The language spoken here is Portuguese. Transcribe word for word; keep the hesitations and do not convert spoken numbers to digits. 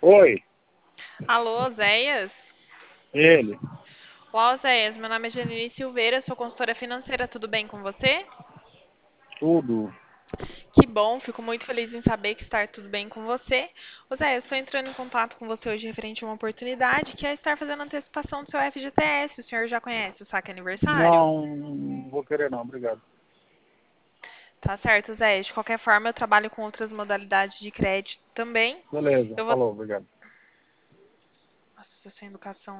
Oi, Alô, Zéias? ele. Olá, Zéias. Meu nome é Janine Silveira, sou consultora financeira. Tudo bem com você? Tudo. Que bom, fico muito feliz em saber que está tudo bem com você. Ô, Zéias, estou entrando em contato com você hoje referente a uma oportunidade que é estar fazendo antecipação do seu F G T S. O senhor já conhece o saque aniversário? Não, não vou querer não, obrigado. Tá certo, Zéias. De qualquer forma, eu trabalho com outras modalidades de crédito também. Beleza, Eu vou. falou, obrigado. Nossa, sem educação.